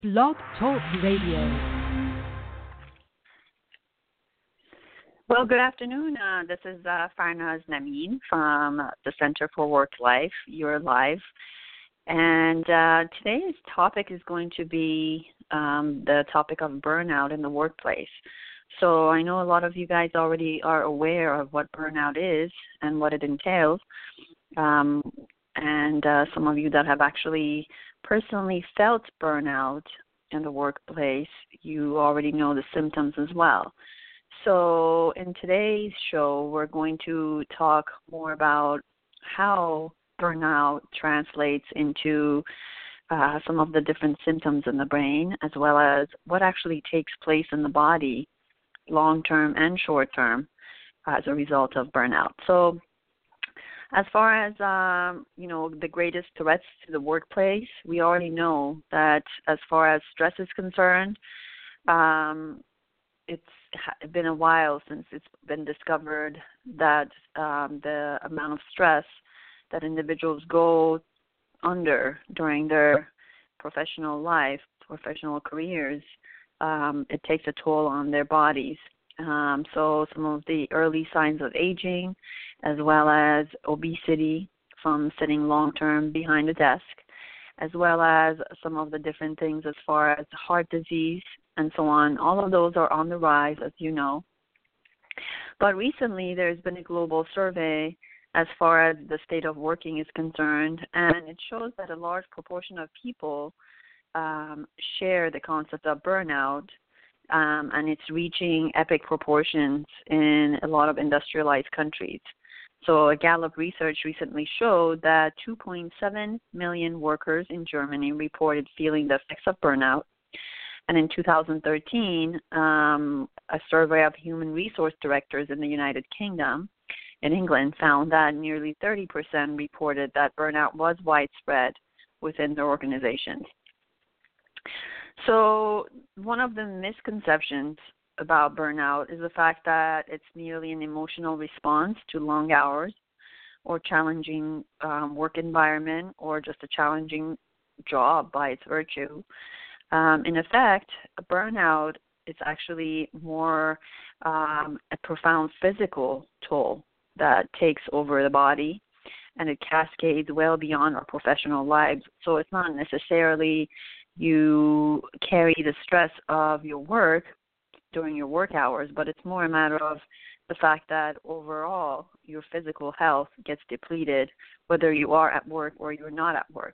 Blog Talk Radio. Well, good afternoon. This is Farnaz Nameen from the Center for Work Life. You're live. And today's topic is going to be the topic of burnout in the workplace. So I know a lot of you guys already are aware of what burnout is and what it entails. And some of you that have actually personally felt burnout in the workplace, you already know the symptoms as well. So in today's show, we're going to talk more about how burnout translates into some of the different symptoms in the brain, as well as what actually takes place in the body, long-term and short-term, as a result of burnout. So as far as, the greatest threats to the workplace, we already know that as far as stress is concerned, it's been a while since it's been discovered that the amount of stress that individuals go under during their professional life, professional careers, it takes a toll on their bodies. So some of the early signs of aging, as well as obesity from sitting long-term behind a desk, as well as some of the different things as far as heart disease and so on. All of those are on the rise, as you know. But recently there's been a global survey as far as the state of working is concerned, and it shows that a large proportion of people share the concept of burnout, and it's reaching epic proportions in a lot of industrialized countries. So a Gallup research recently showed that 2.7 million workers in Germany reported feeling the effects of burnout. And in 2013, a survey of human resource directors in the United Kingdom, in England, found that nearly 30% reported that burnout was widespread within their organizations. So one of the misconceptions about burnout is the fact that it's merely an emotional response to long hours or challenging work environment or just a challenging job by its virtue. In effect, a burnout is actually more a profound physical toll that takes over the body, and it cascades well beyond our professional lives. So it's not necessarily you carry the stress of your work during your work hours, but it's more a matter of the fact that overall your physical health gets depleted whether you are at work or you're not at work.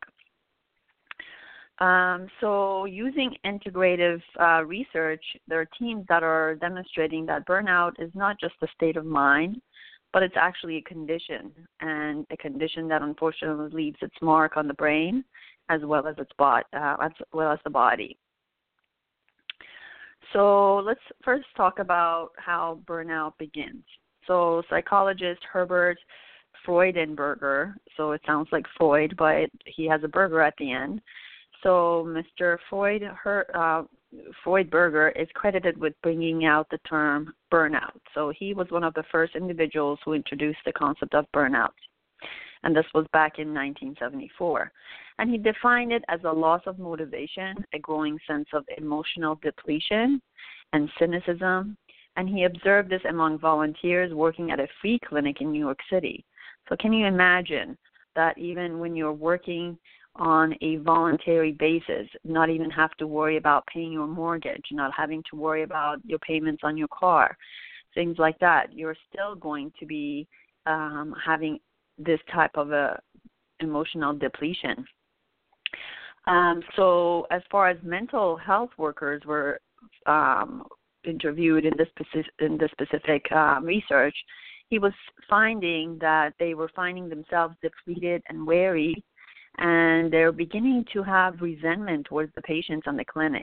So using integrative research, there are teams that are demonstrating that burnout is not just a state of mind, but it's actually a condition, and a condition that unfortunately leaves its mark on the brain as well as the body. So let's first talk about how burnout begins. So psychologist Herbert Freudenberger, so it sounds like Freud, but he has a burger at the end. So Mr. Freudenberger is credited with bringing out the term burnout. So he was one of the first individuals who introduced the concept of burnout, and this was back in 1974. And he defined it as a loss of motivation, a growing sense of emotional depletion, and cynicism. And he observed this among volunteers working at a free clinic in New York City. So can you imagine that even when you're working on a voluntary basis, not even have to worry about paying your mortgage, not having to worry about your payments on your car, things like that, you're still going to be having this type of a emotional depletion. So as far as mental health workers were interviewed in this specific research, he was finding that they were finding themselves depleted and weary, and they're beginning to have resentment towards the patients on the clinic.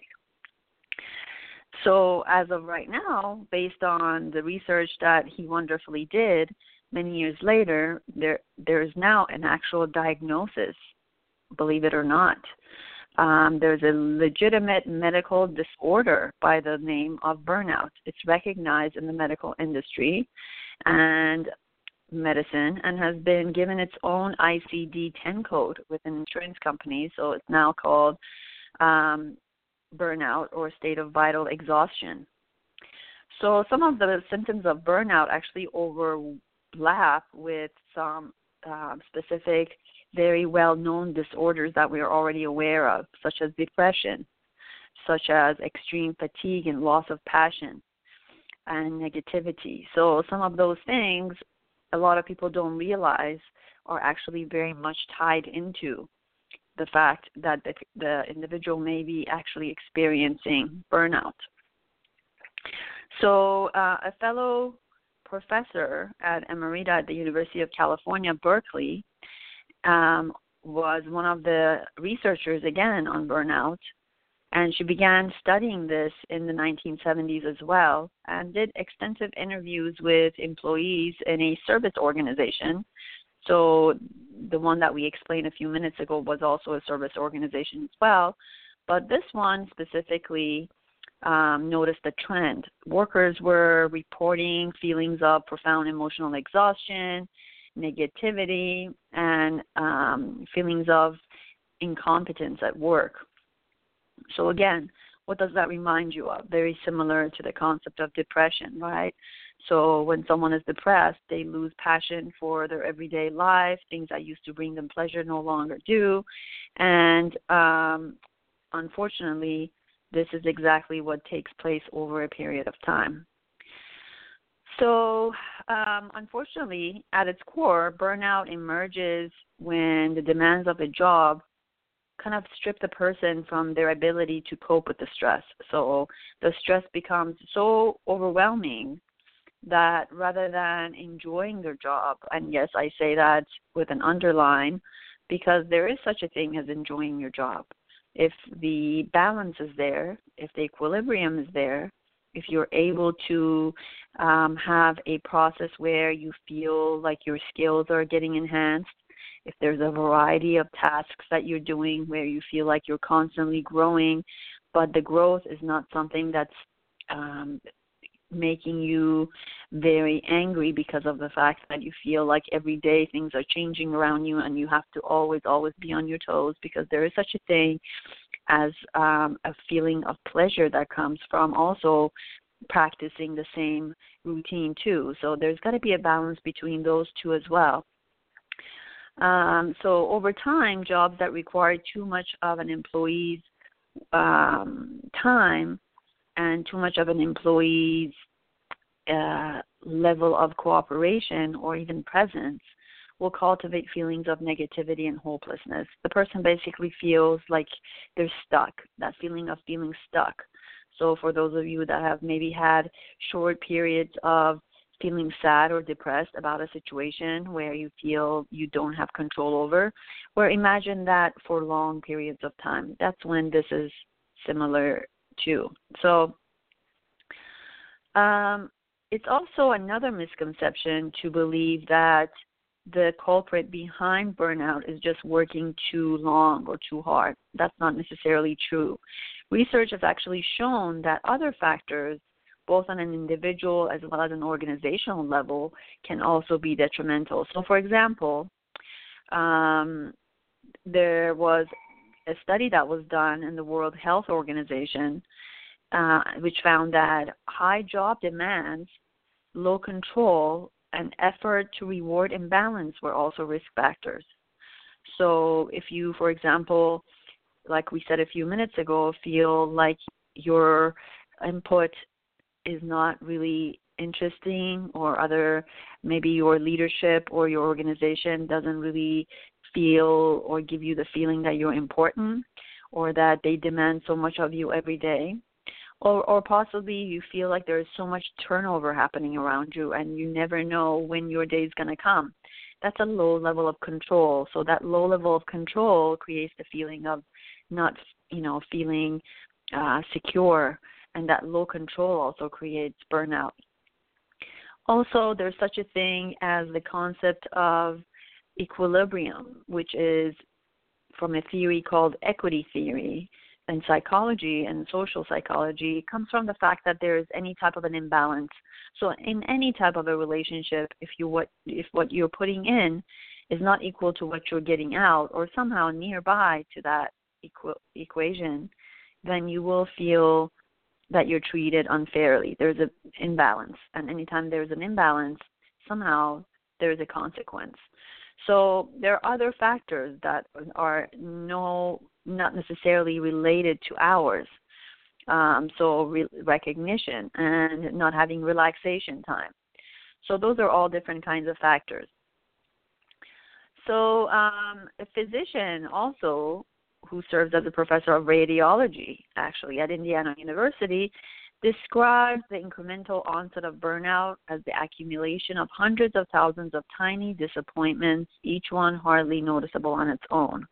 So as of right now, based on the research that he wonderfully did many years later, there is now an actual diagnosis, believe it or not. There's a legitimate medical disorder by the name of burnout. It's recognized in the medical industry and medicine and has been given its own ICD-10 code with an insurance company. So it's now called burnout or state of vital exhaustion. So some of the symptoms of burnout actually overlap with some specific, very well-known disorders that we are already aware of, such as depression, such as extreme fatigue and loss of passion and negativity. So some of those things a lot of people don't realize are actually very much tied into the fact that the individual may be actually experiencing burnout. So a fellow professor at Emerita at the University of California, Berkeley, was one of the researchers, again, on burnout, and she began studying this in the 1970s as well and did extensive interviews with employees in a service organization. So the one that we explained a few minutes ago was also a service organization as well, but this one specifically noticed a trend. Workers were reporting feelings of profound emotional exhaustion, negativity, and feelings of incompetence at work. So again, what does that remind you of? Very similar to the concept of depression, right? So when someone is depressed, they lose passion for their everyday life. Things that used to bring them pleasure no longer do. And unfortunately, this is exactly what takes place over a period of time. So, unfortunately, at its core, burnout emerges when the demands of a job kind of strip the person from their ability to cope with the stress. So the stress becomes so overwhelming that rather than enjoying their job, and yes, I say that with an underline because there is such a thing as enjoying your job. If the balance is there, if the equilibrium is there, if you're able to have a process where you feel like your skills are getting enhanced, if there's a variety of tasks that you're doing where you feel like you're constantly growing, but the growth is not something that's making you very angry because of the fact that you feel like every day things are changing around you and you have to always be on your toes, because there is such a thing as a feeling of pleasure that comes from also practicing the same routine too. So there's got to be a balance between those two as well. So over time, jobs that require too much of an employee's time and too much of an employee's level of cooperation or even presence will cultivate feelings of negativity and hopelessness. The person basically feels like they're stuck, that feeling of feeling stuck. So for those of you that have maybe had short periods of feeling sad or depressed about a situation where you feel you don't have control over, or imagine that for long periods of time. That's when this is similar to. So it's also another misconception to believe that the culprit behind burnout is just working too long or too hard. That's not necessarily true. Research has actually shown that other factors, both on an individual as well as an organizational level, can also be detrimental. So, for example, there was a study that was done in the World Health Organization, which found that high job demands, low control, and effort to reward imbalance were also risk factors. So if you, for example, like we said a few minutes ago, feel like your input is not really interesting, or maybe your leadership or your organization doesn't really feel or give you the feeling that you're important, or that they demand so much of you every day, or possibly you feel like there is so much turnover happening around you and you never know when your day is going to come. That's a low level of control. So that low level of control creates the feeling of not, feeling secure, and that low control also creates burnout. Also, there's such a thing as the concept of equilibrium, which is from a theory called equity theory in psychology and social psychology. It comes from the fact that there is any type of an imbalance. So in any type of a relationship, if what you're putting in is not equal to what you're getting out, or somehow nearby to that equation, then you will feel that you're treated unfairly. There's an imbalance. And anytime there's an imbalance, somehow there's a consequence. So there are other factors that are not necessarily related to hours. Recognition and not having relaxation time. So those are all different kinds of factors. So a physician also who serves as a professor of radiology, actually, at Indiana University, describes the incremental onset of burnout as the accumulation of hundreds of thousands of tiny disappointments, each one hardly noticeable on its own.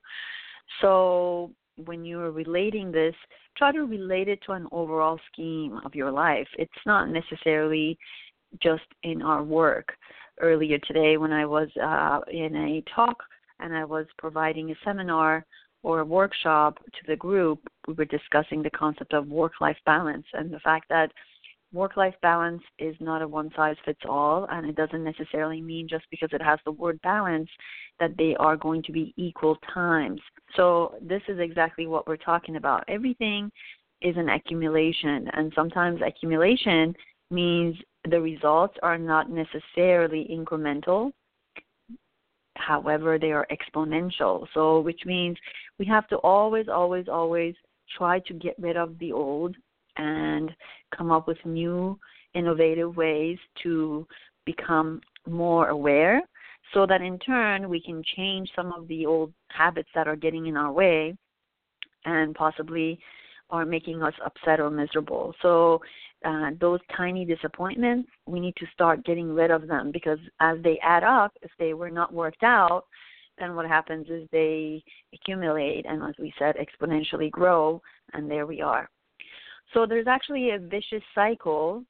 So when you're relating this, try to relate it to an overall scheme of your life. It's not necessarily just in our work. Earlier today when I was in a talk and I was providing a seminar or a workshop to the group, we were discussing the concept of work-life balance and the fact that work-life balance is not a one-size-fits-all, and it doesn't necessarily mean just because it has the word balance that they are going to be equal times. So this is exactly what we're talking about. Everything is an accumulation, and sometimes accumulation means the results are not necessarily incremental. However, they are exponential. So which means we have to always try to get rid of the old and come up with new innovative ways to become more aware so that in turn we can change some of the old habits that are getting in our way and possibly are making us upset or miserable. So those tiny disappointments, we need to start getting rid of them because as they add up, if they were not worked out, then what happens is they accumulate and, as we said, exponentially grow, and there we are. So there's actually a vicious cycle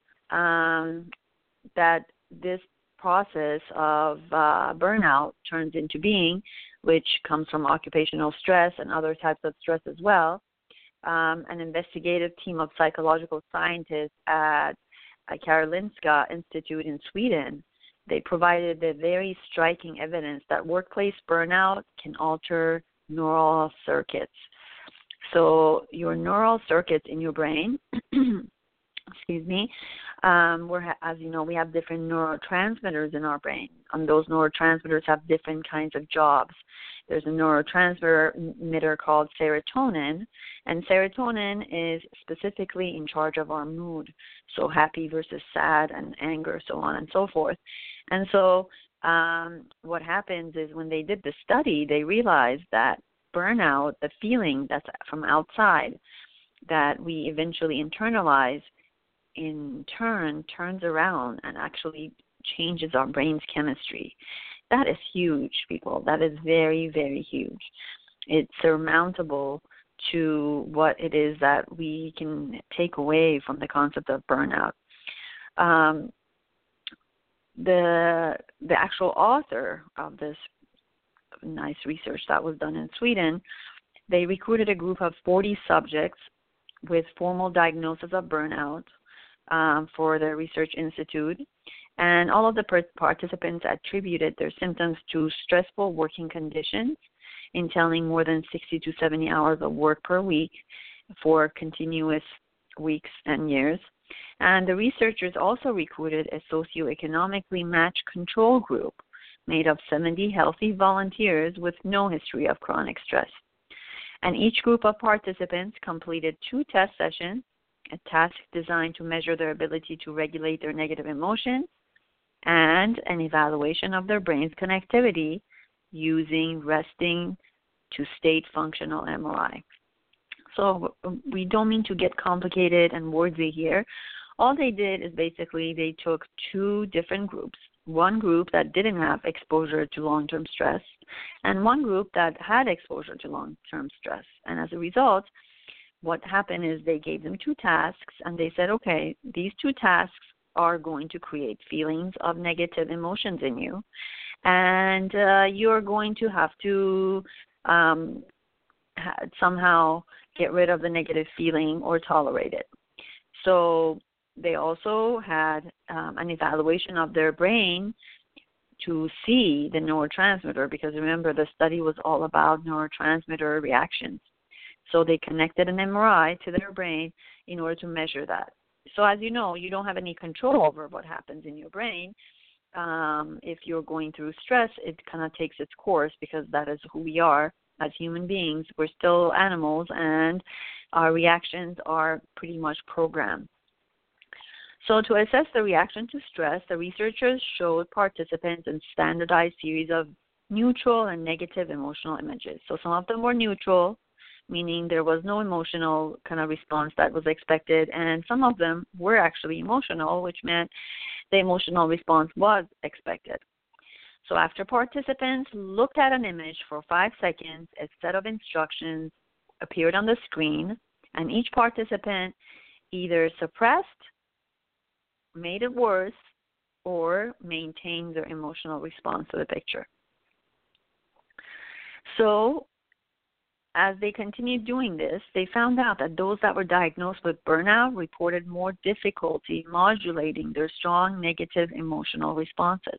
that this process of burnout turns into being, which comes from occupational stress and other types of stress as well. An investigative team of psychological scientists at Karolinska Institute in Sweden, they provided the very striking evidence that workplace burnout can alter neural circuits. So your neural circuits in your brain, excuse me, as you know, we have different neurotransmitters in our brain, and those neurotransmitters have different kinds of jobs. There's a neurotransmitter called serotonin, and serotonin is specifically in charge of our mood, so happy versus sad and anger, so on and so forth. And so what happens is when they did the study, they realized that burnout, the feeling that's from outside that we eventually internalize, in turn turns around and actually changes our brain's chemistry. That is huge, people. That is very, very huge. It's surmountable to what it is that we can take away from the concept of burnout. The actual author of this nice research that was done in Sweden, they recruited a group of 40 subjects with formal diagnosis of burnout for the research institute. And all of the participants attributed their symptoms to stressful working conditions, entailing more than 60 to 70 hours of work per week for continuous weeks and years. And the researchers also recruited a socioeconomically matched control group made of 70 healthy volunteers with no history of chronic stress. And each group of participants completed 2 test sessions, a task designed to measure their ability to regulate their negative emotions, and an evaluation of their brain's connectivity using resting to state functional MRI. So we don't mean to get complicated and wordy here. All they did is basically they took 2 different groups, one group that didn't have exposure to long-term stress and one group that had exposure to long-term stress. And as a result, what happened is they gave them 2 tasks and they said, okay, these 2 tasks are going to create feelings of negative emotions in you, and you're going to have to somehow get rid of the negative feeling or tolerate it. So they also had an evaluation of their brain to see the neurotransmitter, because remember the study was all about neurotransmitter reactions. So they connected an MRI to their brain in order to measure that. So as you know, you don't have any control over what happens in your brain. If you're going through stress, it kind of takes its course because that is who we are as human beings. We're still animals, and our reactions are pretty much programmed. So to assess the reaction to stress, the researchers showed participants a standardized series of neutral and negative emotional images. So some of them were neutral, meaning there was no emotional kind of response that was expected, and some of them were actually emotional, which meant the emotional response was expected. So after participants looked at an image for 5 seconds, a set of instructions appeared on the screen, and each participant either suppressed, made it worse, or maintained their emotional response to the picture. So as they continued doing this, they found out that those that were diagnosed with burnout reported more difficulty modulating their strong negative emotional responses.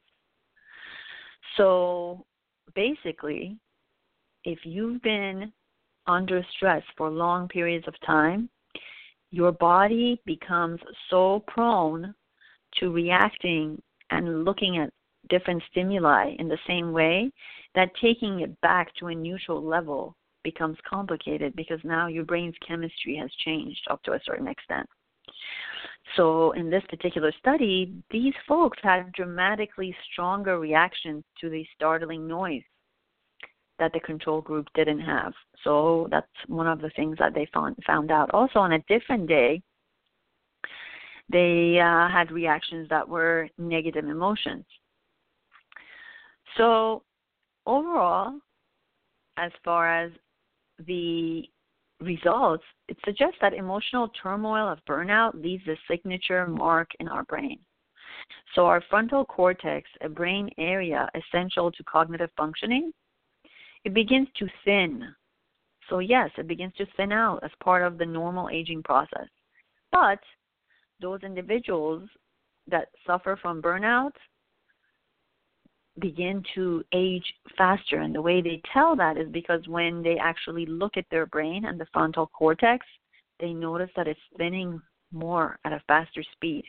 So basically, if you've been under stress for long periods of time, your body becomes so prone to reacting and looking at different stimuli in the same way that taking it back to a neutral level becomes complicated because now your brain's chemistry has changed up to a certain extent. So in this particular study, these folks had dramatically stronger reactions to the startling noise that the control group didn't have. So that's one of the things that they found out. Also, on a different day, they had reactions that were negative emotions. So overall, as far as the results, it suggests that emotional turmoil of burnout leaves a signature mark in our brain. So our frontal cortex, a brain area essential to cognitive functioning, it begins to thin. So yes, it begins to thin out as part of the normal aging process. But those individuals that suffer from burnout begin to age faster. And the way they tell that is because when they actually look at their brain and the frontal cortex, they notice that it's thinning more at a faster speed.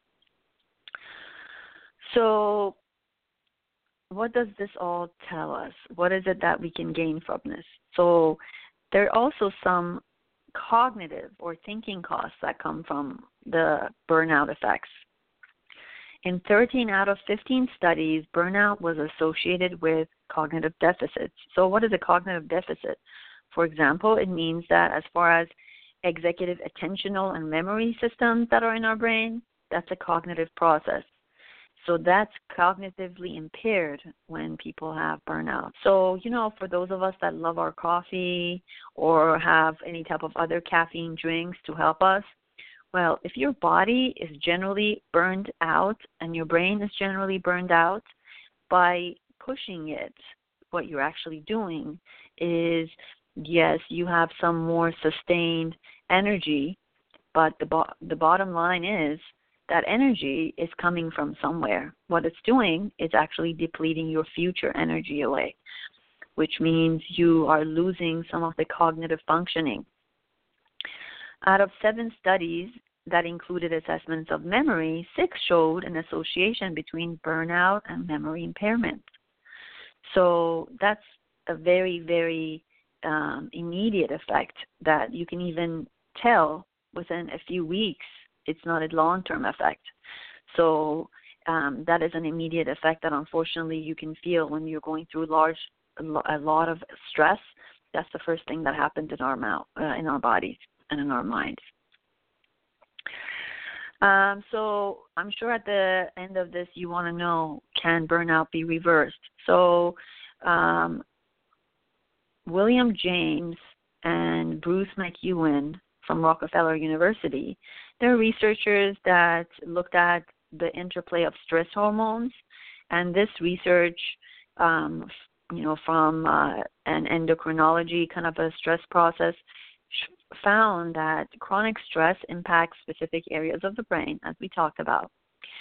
So what does this all tell us? What is it that we can gain from this? So there are also some cognitive or thinking costs that come from the burnout effects. In 13 out of 15 studies, burnout was associated with cognitive deficits. So what is a cognitive deficit? For example, it means that as far as executive attentional and memory systems that are in our brain, that's a cognitive process. So that's cognitively impaired when people have burnout. So, for those of us that love our coffee or have any type of other caffeine drinks to help us, well, if your body is generally burned out and your brain is generally burned out, by pushing it, what you're actually doing is, yes, you have some more sustained energy, but the bottom line is that energy is coming from somewhere. What it's doing is actually depleting your future energy away, which means you are losing some of the cognitive functioning. Out of 7 studies that included assessments of memory, 6 showed an association between burnout and memory impairment. So that's a very, very immediate effect that you can even tell within a few weeks. It's not a long-term effect. So that is an immediate effect that unfortunately you can feel when you're going through a lot of stress. That's the first thing that happens in our bodies and in our minds. So I'm sure at the end of this you want to know, can burnout be reversed? So William James and Bruce McEwen from Rockefeller University, they're researchers that looked at the interplay of stress hormones, and this research, from an endocrinology kind of a stress process, found that chronic stress impacts specific areas of the brain, as we talked about.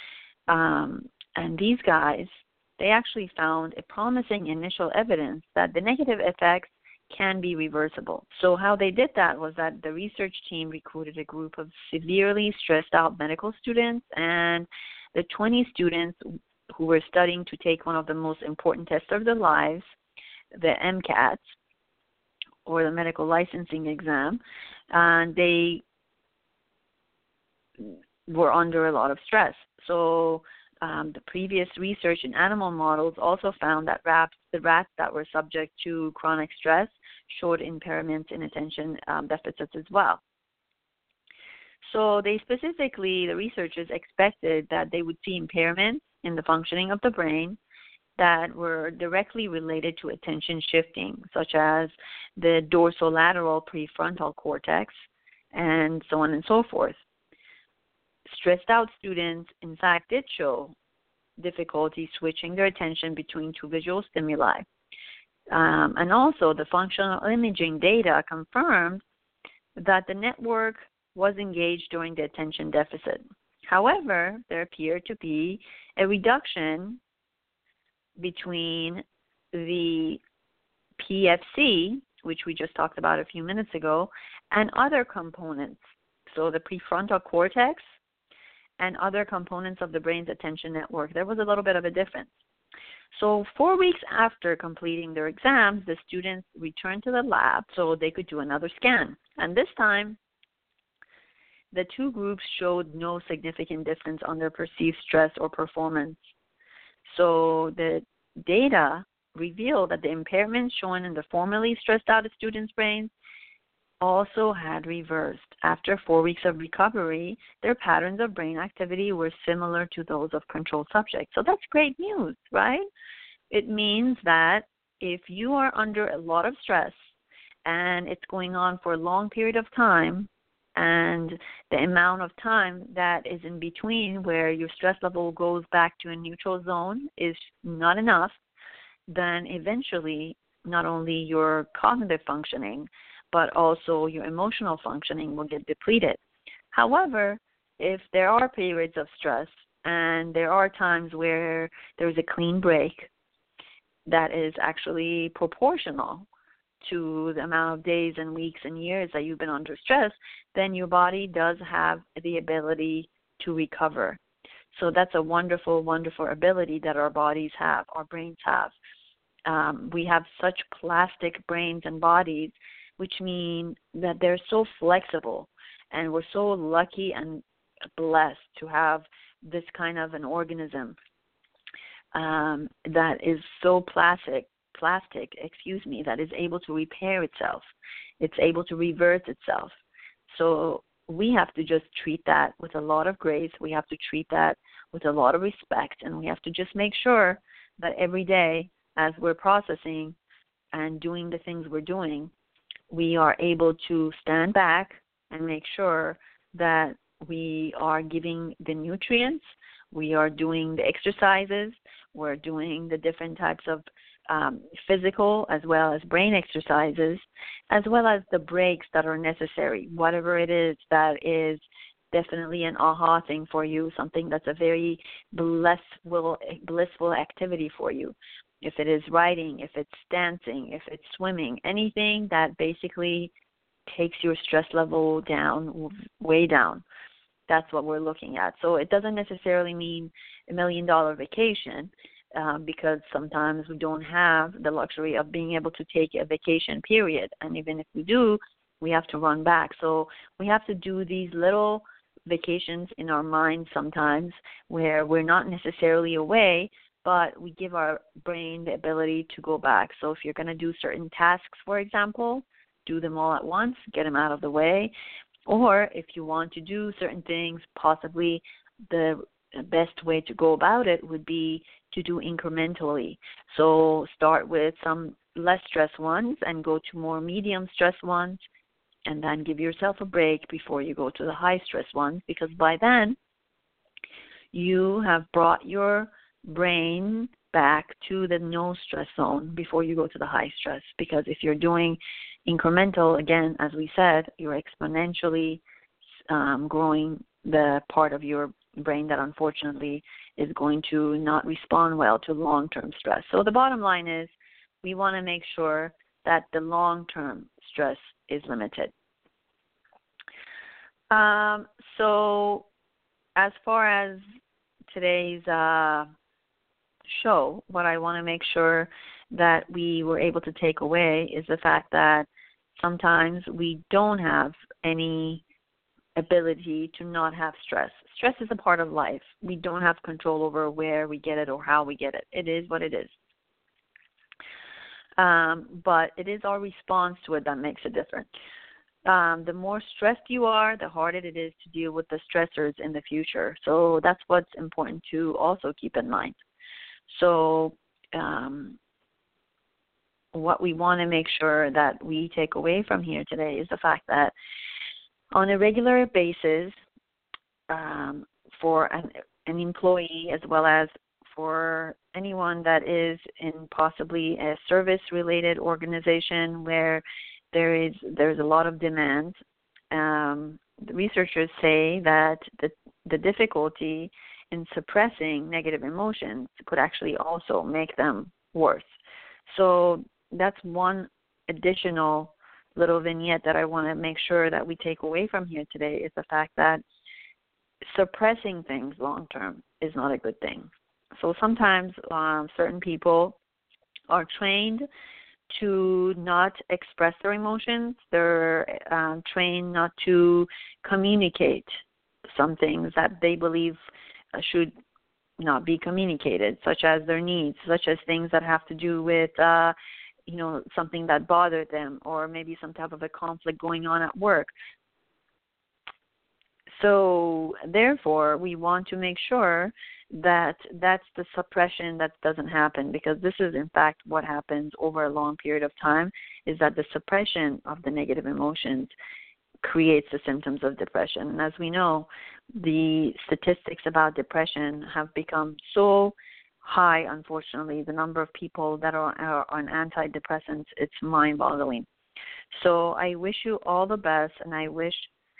And these guys, they actually found a promising initial evidence that the negative effects can be reversible. So how they did that was that the research team recruited a group of severely stressed out medical students, and the 20 students who were studying to take one of the most important tests of their lives, the MCAT, or the medical licensing exam, and they were under a lot of stress. So the previous research in animal models also found that the rats that were subject to chronic stress showed impairments in attention deficits as well. So they specifically, the researchers expected that they would see impairments in the functioning of the brain that were directly related to attention shifting, such as the dorsolateral prefrontal cortex, and so on and so forth. Stressed out students, in fact, did show difficulty switching their attention between two visual stimuli. And also, the functional imaging data confirmed that the network was engaged during the attention deficit. However, there appeared to be a reduction between the PFC, which we just talked about a few minutes ago, and other components. So the prefrontal cortex and other components of the brain's attention network. There was a little bit of a difference. So 4 weeks after completing their exams, the students returned to the lab so they could do another scan. And this time, the two groups showed no significant difference on their perceived stress or performance. So the data revealed that the impairments shown in the formerly stressed out students' brains also had reversed. After 4 weeks of recovery, their patterns of brain activity were similar to those of control subjects. So that's great news, right? It means that if you are under a lot of stress and it's going on for a long period of time, and the amount of time that is in between where your stress level goes back to a neutral zone is not enough, then eventually not only your cognitive functioning, but also your emotional functioning will get depleted. However, if there are periods of stress and there are times where there's a clean break that is actually proportional to the amount of days and weeks and years that you've been under stress, then your body does have the ability to recover. So that's a wonderful, wonderful ability that our bodies have, our brains have. We have such plastic brains and bodies, which mean that they're so flexible, and we're so lucky and blessed to have this kind of an organism that is so plastic, that is able to repair itself. It's able to reverse itself. So we have to just treat that with a lot of grace. We have to treat that with a lot of respect, and we have to just make sure that every day as we're processing and doing the things we're doing, we are able to stand back and make sure that we are giving the nutrients, we are doing the exercises, we're doing the different types of physical as well as brain exercises, as well as the breaks that are necessary, whatever it is that is definitely an aha thing for you, something that's a very blissful activity for you. If it is writing, if it's dancing, if it's swimming, anything that basically takes your stress level down, way down. That's what we're looking at. So it doesn't necessarily mean $1 million vacation because sometimes we don't have the luxury of being able to take a vacation period. And even if we do, we have to run back. So we have to do these little vacations in our mind sometimes where we're not necessarily away, but we give our brain the ability to go back. So if you're going to do certain tasks, for example, do them all at once, get them out of the way. Or if you want to do certain things, possibly the best way to go about it would be to do incrementally. So start with some less stress ones and go to more medium stress ones, and then give yourself a break before you go to the high stress ones, because by then you have brought your brain back to the no stress zone before you go to the high stress. Because if you're doing incremental, again, as we said, you're exponentially growing the part of your brain that unfortunately is going to not respond well to long-term stress. So the bottom line is we want to make sure that the long-term stress is limited. So as far as today's show, what I want to make sure that we were able to take away is the fact that sometimes we don't have any ability to not have stress. Stress is a part of life. We don't have control over where we get it or how we get it. It is what it is. But it is our response to it that makes a difference. The more stressed you are, the harder it is to deal with the stressors in the future. So that's what's important to also keep in mind. So what we want to make sure that we take away from here today is the fact that on a regular basis, for an employee as well as for anyone that is in possibly a service-related organization where there's a lot of demand, the researchers say that the difficulty in suppressing negative emotions could actually also make them worse. So that's one additional little vignette that I want to make sure that we take away from here today is the fact that suppressing things long term is not a good thing. So sometimes certain people are trained to not express their emotions. They're trained not to communicate some things that they believe should not be communicated, such as their needs, such as things that have to do with something that bothered them, or maybe some type of a conflict going on at work. So therefore, we want to make sure that that's the suppression that doesn't happen, because this is in fact what happens over a long period of time, is that the suppression of the negative emotions creates the symptoms of depression. And as we know, the statistics about depression have become so high, unfortunately. The number of people that are on antidepressants, it's mind-boggling. So I wish you all the best, and I wish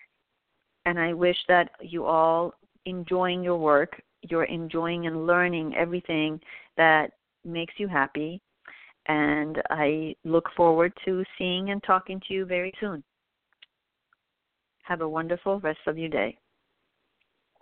that you all enjoying your work, you're enjoying and learning everything that makes you happy, and I look forward to seeing and talking to you very soon. Have a wonderful rest of your day.